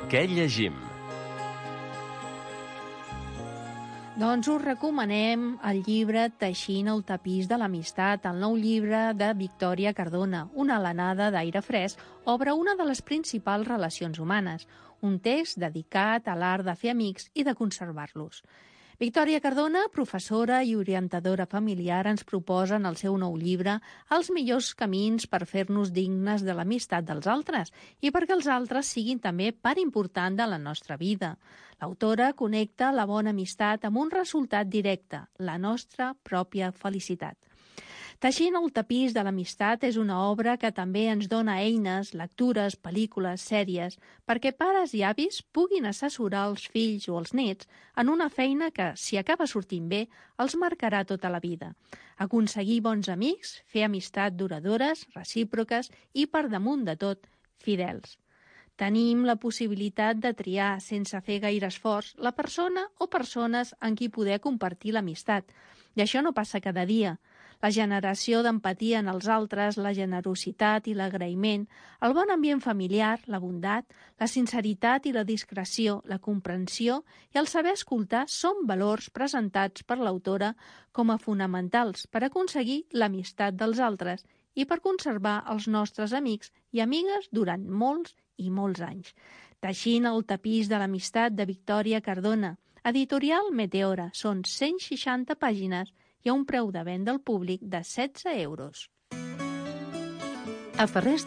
Què llegim? Doncs us recomanem el llibre Teixint el tapís de l'amistat, el nou llibre de Victòria Cardona. Una alenada d'aire fresc obre una de les principals relacions humanes, un text dedicat a l'art de fer amics i de conservar-los. Victòria Cardona, professora i orientadora familiar, ens proposa en el seu nou llibre els millors camins per fer-nos dignes de l'amistat dels altres i perquè els altres siguin també part important de la nostra vida. L'autora connecta la bona amistat amb un resultat directe, la nostra pròpia felicitat. Teixint el tapís de l'amistat és una obra que també ens dona eines, lectures, pel·lícules, sèries, perquè pares i avis puguin assessorar els fills o els nets en una feina que, si acaba sortint bé, els marcarà tota la vida. Aconseguir bons amics, fer amistat duradores, recíproques i, per damunt de tot, fidels. Tenim la possibilitat de triar, sense fer gaire esforç, la persona o persones en qui poder compartir l'amistat. I això no passa cada dia. La generació d'empatia en els altres, la generositat i l'agraïment, el bon ambient familiar, la bondat, la sinceritat i la discreció, la comprensió i el saber escoltar són valors presentats per l'autora com a fonamentals per aconseguir l'amistat dels altres i per conservar els nostres amics i amigues durant molts i molts anys. Teixint el tapís de l'amistat de Victòria Cardona, editorial Meteora, són 160 pàgines i a un preu de venda al públic de 16 euros. A Ferrés